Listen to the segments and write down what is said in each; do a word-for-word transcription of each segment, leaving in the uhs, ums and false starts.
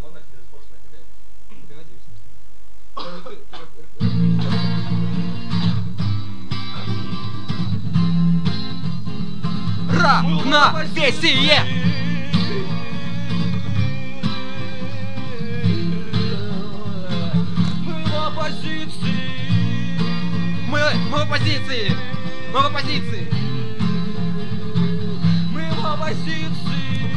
Равновесие! Мы в оппозиции! Мы, мы в оппозиции! Мы в оппозиции! Мы в оппозиции!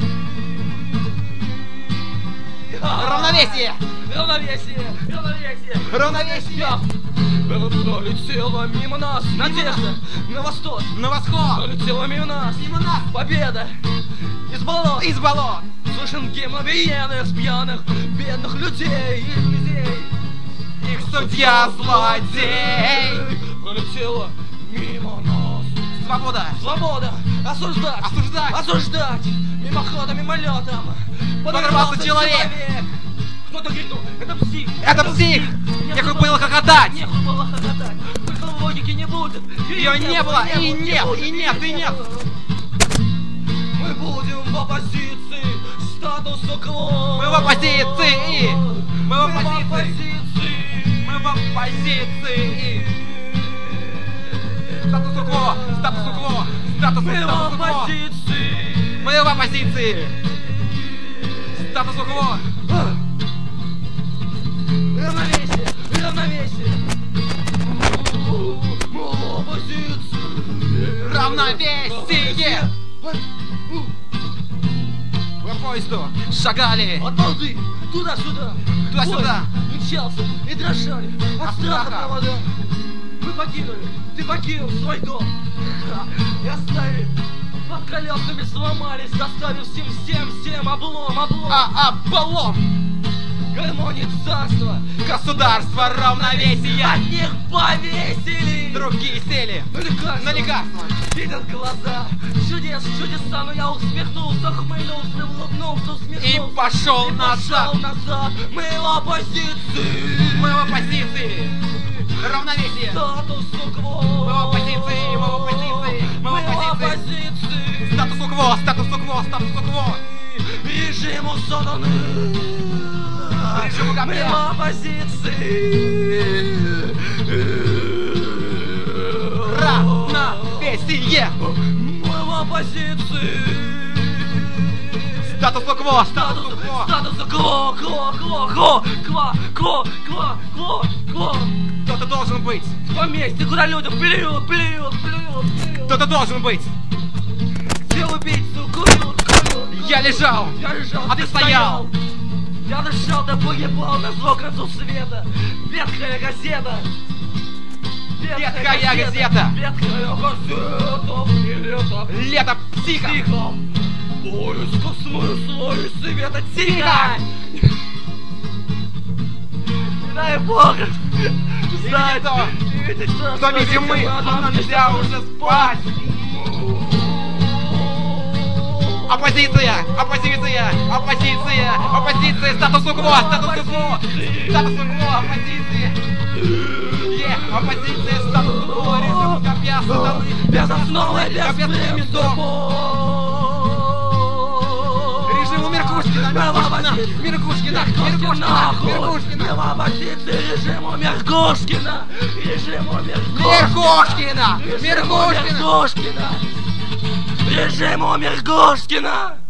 Равновесие! Равновесие! Равновесие! Равновесие! Пролетела мимо нас надежда на восток, На восход! пролетела мимо нас Мимо нас! победа из болот. Из болот! Слышен гимн объединенных с пьяных бедных людей, их людей. Их судья злодей! Пролетела мимо нас Свобода! свобода осуждать, Осуждать! осуждать мимоходом, мимолетом. Подорвался человек. Кто-то крикнул: это псих! Это псих! Нехуй было хохотать! Нехуй было хохотать! Только логики не будет! Ее не было, и нет, и нет, и нет! Мы будем в оппозиции статусу кво! Мы в оппозиции! Мы в Мы в оппозиции! оппозиции! Мы в оппозиции! Статусу кво! Статусу кво! Статусу Мы в статусу кво! оппозиции! Мы в оппозиции! Статусу кво! Равновесие! Равновесие! Мы в оппозиции! Равновесие! По поезду шагали! От балды туда-сюда! Туда-сюда! Поезд мчался и дрожали от От страха страха. провода! Мы покинули, ты покинул свой дом! И оставили под колесами, сломались, доставив всем, всем, всем облом, облом! А облом! Гармонии царства! Государство равновесия! От них повесили! Другие сели На лекарства! на лекарства! Видят глаза чудес, чудеса, но я усмехнулся, хмыльнулся, улыбнулся, усмехнулся. И пошел И назад! пошел назад! Мы в оппозиции! Мы в оппозиции! Равновесие! Статусу кво! Мы в оппозиции! Мы в оппозиции! Мы в Мы в оппозиции! оппозиции! Статусу кво! Статусу кво! Статусу кво! Режиму сатаны! Режиму Мы копья! в оппозиции! Равновесие! Мы в оппозиции! Статусу кво! Статусу кво! Статусу кво! Кво! Кво! Кво! Кво! Кво! Кво! Кво! Кво! Кто-то должен быть! В том месте, куда людям плюют, плюют, плюют, плюют! Кто-то должен быть! Где убийцу куют, куют! Я лежал! Я лежал, А ты стоял! Я дышал, да погибал на зло концу света! Ветхая газета! Ветхая газета! Ветхая газета! И лето! Лето психа! Тихо! Поиск смысла и света! Тихо! Не дай Бог! Знать! кто? Видеть, что Кто видим мы? А нам нельзя уже спать! Оппозиция! Оппозиция! Оппозиция! Оппозиция! Статусу кво! Статусу кво! Статусу кво! Оппозиция! Е! Оппозиция! Статусу кво! Режим копья сатаны! Безосновой, Капец ментов! Режиму Меркушкина! Меркушкина! Меркушкина! Меркушкина! Меркушкина! Мы в оппозиции режиму Меркушкина! Режиму Меркушкина! Меркушкина! Меркушкина! Меркушкина! Режиму Меркушкина!